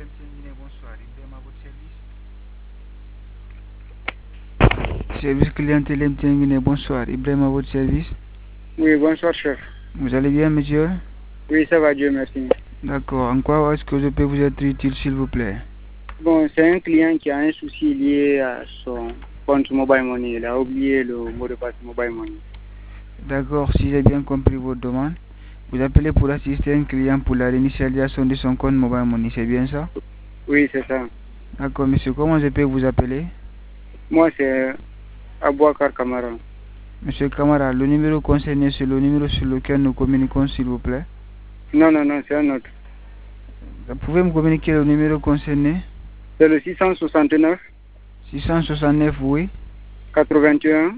MTN Guinée, bonsoir. Ibrahim à votre service. Service clientèle MTN Guinée, bonsoir. Ibrahim à votre service. Oui, bonsoir, chef. Vous allez bien, monsieur? Oui, ça va, Dieu merci. D'accord. En quoi est-ce que je peux vous être utile, s'il vous plaît? Bon, c'est un client qui a un souci lié à son compte Mobile Money. Il a oublié le mot de passe Mobile Money. D'accord, si j'ai bien compris votre demande, vous appelez pour assister un client pour la réinitialisation de son compte Mobile Money, c'est bien ça? Oui, c'est ça. D'accord, monsieur. Comment je peux vous appeler? Moi, c'est Abouakar Kamara. Monsieur Kamara, le numéro concerné, c'est le numéro sur lequel nous communiquons, s'il vous plaît? Non, c'est un autre. Vous pouvez me communiquer le numéro concerné? C'est le 669 669, oui. 81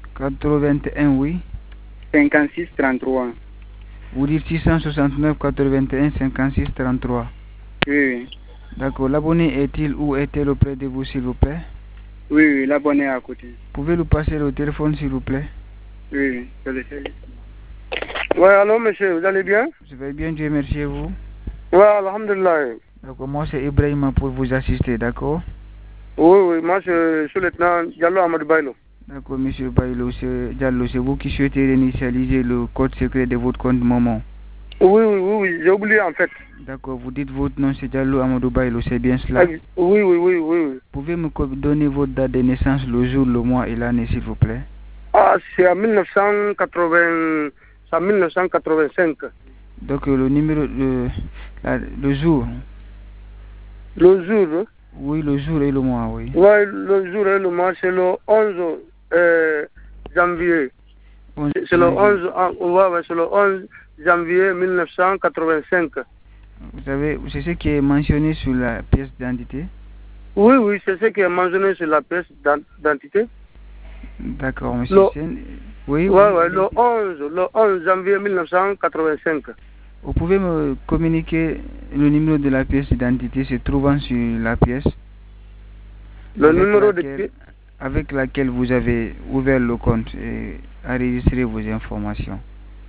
81, oui. 56 33. Vous dites 669 81 56 33. Oui. D'accord. L'abonné est-il ou est-elle auprès de vous, s'il vous plaît? Oui, l'abonné est à côté. Pouvez-vous passer le téléphone, s'il vous plaît? Oui, c'est le service. Ouais, allô, monsieur, vous allez bien? Je vais bien, Dieu merci, et vous? Ouais, alhamdulillah. D'accord, moi c'est Ibrahim pour vous assister, d'accord? Oui, moi je suis le lieutenant Diallo Amadou Bailo. D'accord, monsieur Bailo, Diallo, c'est vous qui souhaitez réinitialiser le code secret de votre compte Momo? Oui, j'ai oublié en fait. D'accord, vous dites votre nom c'est Diallo Amadou Bailo, c'est bien cela? Oui. Pouvez-me donner votre date de naissance, le jour, le mois et l'année, s'il vous plaît? Ah, c'est en 1980, c'est en 1985. Donc le numéro, le jour? Le jour? Oui, le jour et le mois, oui. Oui, le jour et le mois, c'est le 11 janvier. C'est le 11, c'est le 11 janvier 1985. Vous savez, c'est ce qui est mentionné sur la pièce d'identité? Oui, c'est ce qui est mentionné sur la pièce d'identité. D'accord, monsieur. Oui. Le 11 janvier 1985. Vous pouvez me communiquer le numéro de la pièce d'identité se trouvant sur la pièce? Le numéro de pièce avec laquelle vous avez ouvert le compte et enregistré vos informations.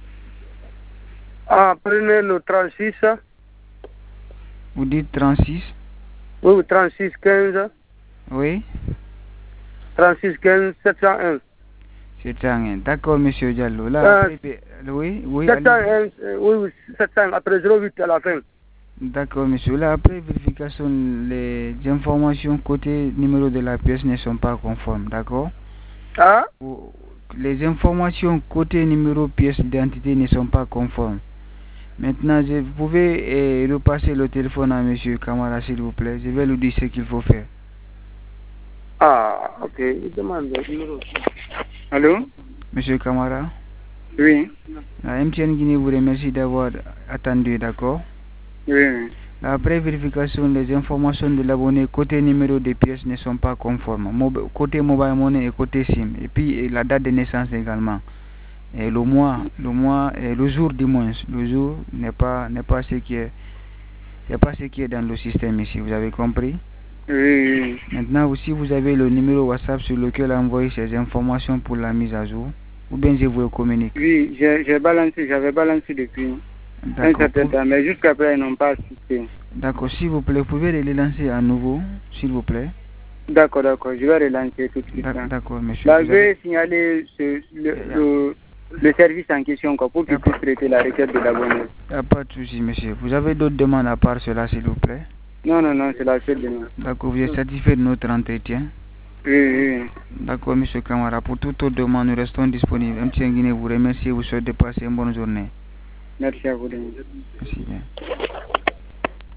Ah, prenez le 36. Vous dites 36? Oui, 36 15. Oui. 36 15 701. 701. D'accord, monsieur Diallo. Là, oui. 701, oui, 701, après 08 à la fin. D'accord, monsieur. Là, après vérification, les informations côté numéro de la pièce ne sont pas conformes, d'accord? Ah? Les informations côté numéro pièce d'identité ne sont pas conformes. Maintenant, vous pouvez repasser le téléphone à monsieur Kamara, s'il vous plaît. Je vais lui dire ce qu'il faut faire. Ah, ok. Il demande le numéro. Allô? Monsieur Kamara? Oui. La MTN Guinée vous remercie d'avoir attendu, d'accord? Oui. Après vérification, les informations de l'abonné côté numéro de pièces ne sont pas conformes. Côté Mobile Money et côté SIM. Et puis la date de naissance également. Et le mois et le jour du moins. Le jour n'est pas ce qui est dans le système ici. Vous avez compris? Oui. Maintenant aussi, vous avez le numéro WhatsApp sur lequel envoyer ces informations pour la mise à jour. Ou bien je vous le communique. Oui, j'avais balancé depuis un certain temps, mais jusqu'à présent, ils n'ont pas assisté. D'accord, s'il vous plaît, vous pouvez les relancer à nouveau, s'il vous plaît. D'accord, je vais relancer tout de suite. D'accord, monsieur. Là, je vais signaler le service en question pour qu'il puisse traiter la requête de l'abonné. Il n'y a pas de souci, monsieur. Vous avez d'autres demandes à part cela, s'il vous plaît? Non, c'est la seule demande. D'accord, vous êtes satisfait de notre entretien? Oui. D'accord, monsieur Kamara. Pour toute autre demande, nous restons disponibles. MTN Guinée vous remercie et vous souhaite de passer une bonne journée. Merci à vous. Merci bien.